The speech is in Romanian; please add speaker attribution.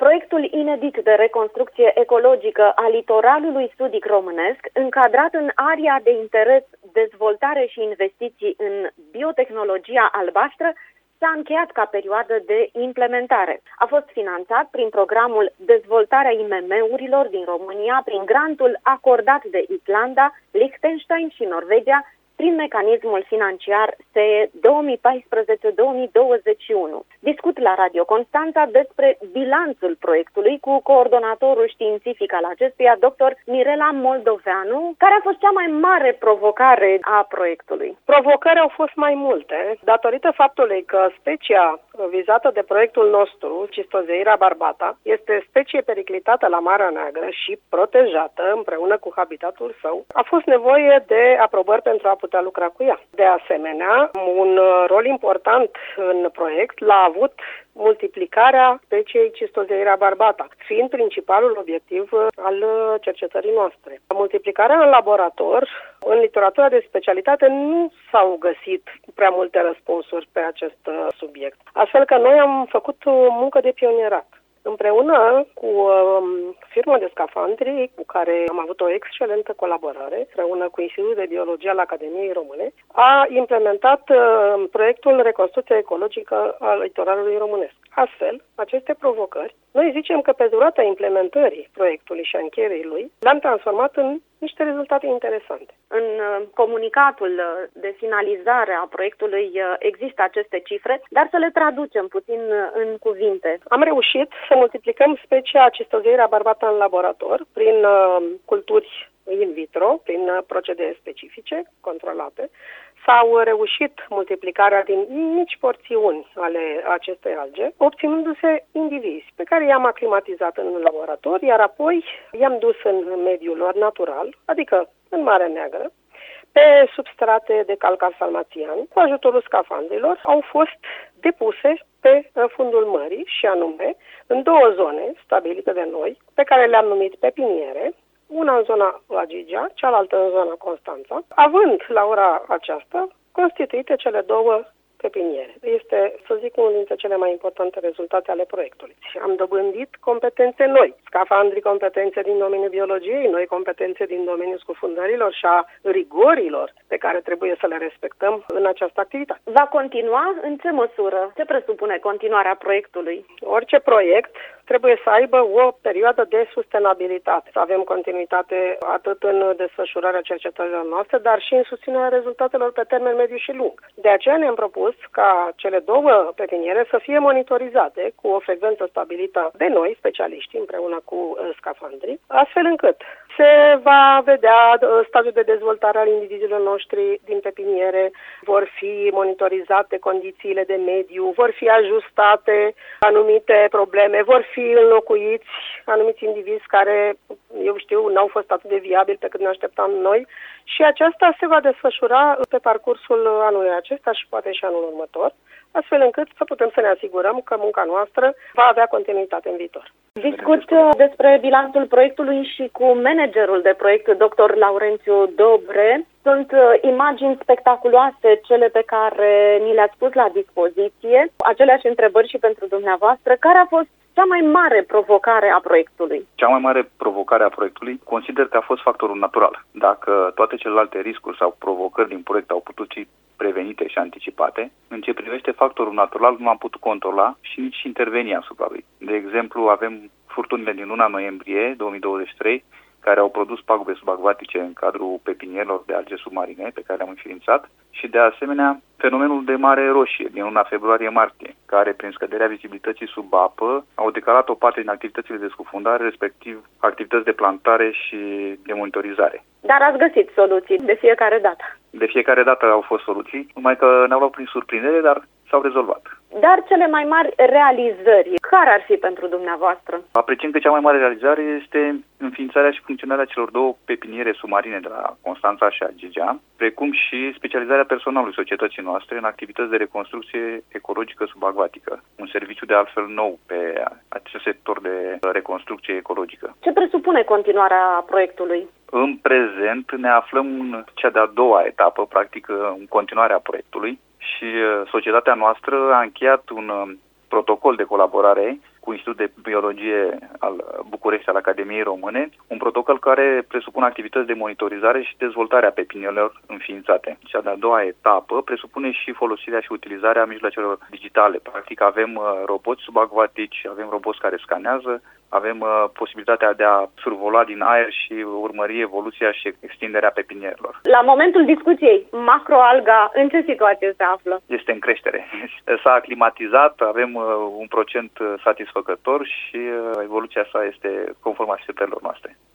Speaker 1: Proiectul inedit de reconstrucție ecologică a litoralului sudic românesc, încadrat în area de interes dezvoltare și investiții în biotehnologia albastră, s-a încheiat ca perioadă de implementare. A fost finanțat prin programul Dezvoltarea IMM-urilor din România, prin grantul acordat de Islanda, Liechtenstein și Norvegia, prin mecanismul financiar SE 2014-2021. Discut la Radio Constanța despre bilanțul proiectului cu coordonatorul științific al acestuia, dr. Mirela Moldoveanu, care a fost cea mai mare provocare a proiectului.
Speaker 2: Provocări au fost mai multe, datorită faptului că specia vizată de proiectul nostru, Cistozeira barbata, este specie periclitată la Marea Neagră și protejată împreună cu habitatul său. A fost nevoie de aprobări pentru a putea lucra cu ea. De asemenea, un rol important în proiect l-a avut multiplicarea speciei Cistozeira barbata, fiind principalul obiectiv al cercetării noastre. Multiplicarea în laborator, în literatura de specialitate, nu s-au găsit prea multe răspunsuri pe acest subiect. Astfel că noi am făcut o muncă de pionierat. Împreună cu firma de scafandri, cu care am avut o excelentă colaborare, împreună cu Institutul de Biologie al Academiei Române, a implementat proiectul Reconstrucție ecologică al litoralului românesc. Astfel, aceste provocări, noi zicem că pe durata implementării proiectului și a încheierii lui, le-am transformat în niște rezultate interesante.
Speaker 1: În comunicatul de finalizare a proiectului există aceste cifre, dar să le traducem puțin în cuvinte.
Speaker 2: Am reușit să multiplicăm specia Cistozeira barbata în laborator prin culturi in vitro, prin procedee specifice, controlate. S-au reușit multiplicarea din mici porțiuni ale acestei alge, obținându-se indivizi pe care i-am aclimatizat în laborator, iar apoi i-am dus în mediul lor natural, adică în Marea Neagră, pe substrate de calcar salmațian, cu ajutorul scafandrilor, au fost depuse pe fundul mării, și anume în două zone stabilite de noi, pe care le-am numit pepiniere, una în zona Agigea, cealaltă în zona Constanța, având la ora aceasta constituite cele două pepiniere. Este, să zic, unul dintre cele mai importante rezultate ale proiectului. Am dobândit competențe noi, scafandrii competențe din domeniul biologiei, noi competențe din domeniul scufundărilor și a rigorilor pe care trebuie să le respectăm în această activitate.
Speaker 1: Va continua? În ce măsură? Ce presupune continuarea proiectului?
Speaker 2: Orice proiect trebuie să aibă o perioadă de sustenabilitate. Să avem continuitate atât în desfășurarea cercetărilor noastre, dar și în susținerea rezultatelor pe termen mediu și lung. De aceea ne-am propus ca cele două pepiniere să fie monitorizate cu o frecvență stabilită de noi, specialiști, împreună cu scafandrii, astfel încât se va vedea stadiul de dezvoltare al indivizilor noștri din pepiniere, vor fi monitorizate condițiile de mediu, vor fi ajustate anumite probleme, vor fi înlocuiți anumiți indivizi care, eu știu, n-au fost atât de viabili pe cât ne așteptam noi, și aceasta se va desfășura pe parcursul anului acesta și poate și anul următor, astfel încât să putem să ne asigurăm că munca noastră va avea continuitate în viitor.
Speaker 1: Discut despre bilanțul proiectului și cu managerul de proiect, dr. Laurențiu Dobre. Sunt imagini spectaculoase cele pe care ni le-ați pus la dispoziție. Aceleași întrebări și pentru dumneavoastră. Care a fost cea mai mare provocare a proiectului?
Speaker 3: Cea mai mare provocare a proiectului consider că a fost factorul natural. Dacă toate celelalte riscuri sau provocări din proiect au putut fi prevenite și anticipate, în ce privește factorul natural nu am putut controla și nici interveni asupra lui. De exemplu, avem furtunile din luna noiembrie 2023, care au produs pagube subacvatice în cadrul pepinierilor de alge submarine pe care le-am înființat, și de asemenea fenomenul de mare roșie din luna februarie-martie, care prin scăderea vizibilității sub apă au decalat o parte din activitățile de scufundare, respectiv activități de plantare și de monitorizare.
Speaker 1: Dar ați găsit soluții de fiecare dată.
Speaker 3: De fiecare dată au fost soluții, numai că ne-au luat prin surprindere, dar s-au rezolvat.
Speaker 1: Dar cele mai mari realizări, care ar fi pentru dumneavoastră?
Speaker 3: Apreciem că cea mai mare realizare este înființarea și funcționarea celor două pepiniere submarine de la Constanța și Agigea, precum și specializarea personalului societății noastre în activități de reconstrucție ecologică subacvatică, un serviciu de altfel nou pe acest sector de reconstrucție ecologică. Ce
Speaker 1: presupune continuarea proiectului?
Speaker 3: În prezent ne aflăm în cea de-a doua etapă, practic în continuarea proiectului, și societatea noastră a încheiat un protocol de colaborare cu Institutul de Biologie al București al Academiei Române, un protocol care presupune activități de monitorizare și dezvoltare a pepinierelor înființate. Cea de-a doua etapă presupune și folosirea și utilizarea mijloacelor digitale. Practic avem roboți subacvatici, avem roboți care scanează, avem posibilitatea de a survola din aer și urmări evoluția și extinderea pepinierelor.
Speaker 1: La momentul discuției, macroalga în ce situație se află?
Speaker 3: Este în creștere. S-a aclimatizat, avem un procent satisfăcător și evoluția sa este conform așteptărilor noastre.